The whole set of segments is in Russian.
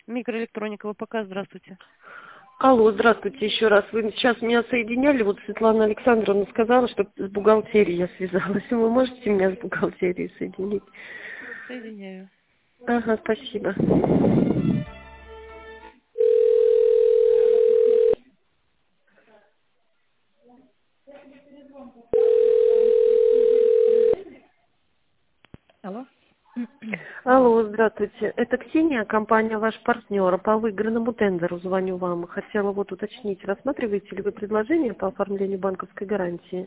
Микроэлектроника ВПК, здравствуйте. Алло, здравствуйте еще раз. Вы сейчас меня соединяли, вот Светлана Александровна сказала, что с бухгалтерией я связалась. Вы можете меня с бухгалтерией соединить? Соединяю. Ага, спасибо. Алло? Алло, здравствуйте. Это Ксения, компания «Ваш партнер». По выигранному тендеру звоню вам. Хотела вот уточнить, рассматриваете ли вы предложение по оформлению банковской гарантии?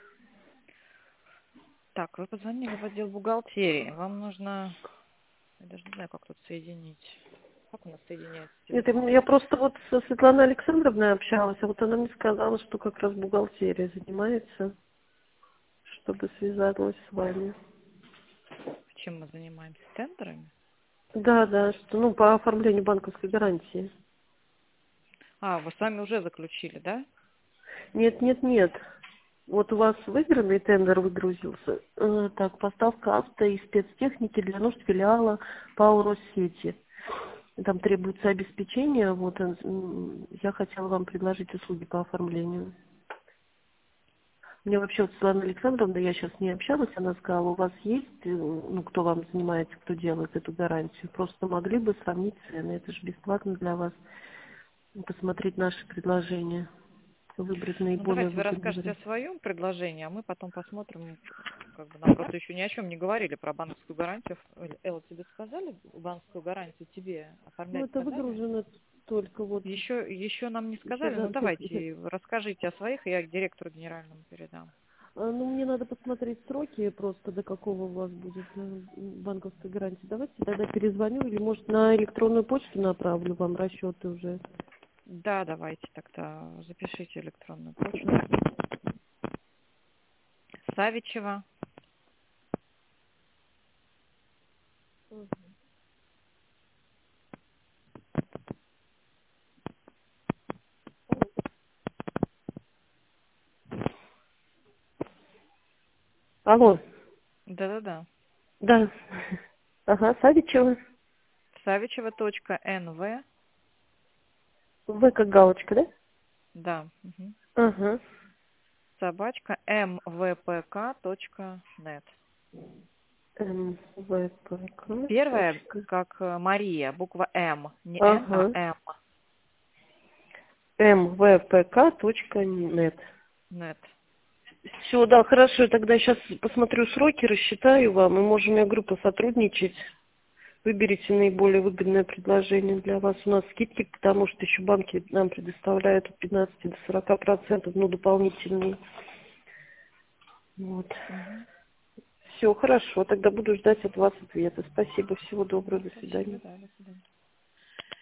Так, вы позвонили в отдел бухгалтерии. Вам нужно... Я даже не знаю, как тут соединить. Как у нас соединяется Это телефон? я просто вот со Светланой Александровной общалась, а вот она мне сказала, что как раз бухгалтерия занимается, чтобы связалась с вами. Чем мы занимаемся? Тендерами? Да, да, что, ну, по оформлению банковской гарантии. А, вы сами уже заключили, да? Нет, нет, нет. Вот у вас выигранный тендер выгрузился. Так, поставка авто и спецтехники для нужд филиала ПАО Россети. Там требуется обеспечение. Вот я хотела вам предложить услуги по оформлению. Мне вообще вот Светлана Александровна, я сейчас не общалась, она сказала, у вас есть, ну, кто вам занимается, кто делает эту гарантию, просто могли бы сравнить цены, это же бесплатно для вас, посмотреть наши предложения, выбрать Ну, наиболее давайте вы выгодный расскажете вариант. о своем предложении, а мы потом посмотрим, как бы нам просто еще ни о чем не говорили про банковскую гарантию. Элла, тебе сказали банковскую гарантию тебе Ну, оформлять это сказали? выгружено только вот, Еще нам не еще, сказали, да, ну нет, нет. давайте, расскажите о своих, я директору генеральному передам. Ну, мне надо посмотреть сроки просто, до какого у вас будет банковская гарантия. Давайте тогда перезвоню или, может, на электронную почту направлю вам расчеты уже. Да, давайте тогда запишите электронную почту. Савичева. Алло, Да-да-да. да. Ага, Савичева. Савичева.нв. В как галочка, да? Да. Мгм. Ага. Собачка mvpk.net. МВПК. Первая, Точка. как Мария, буква М. Не Н, а Ага. М. mvpk.net. Нет. Все, да, хорошо. Тогда сейчас посмотрю сроки, рассчитаю вам, и можем, я говорю, посотрудничать. Выберите наиболее выгодное предложение для вас. У нас скидки, потому что еще банки нам предоставляют от 15 до 40%, ну, дополнительные. Вот. Мгм. Все, хорошо. Тогда буду ждать от вас ответа. Спасибо. Всего доброго. До Спасибо, свидания. да, до свидания.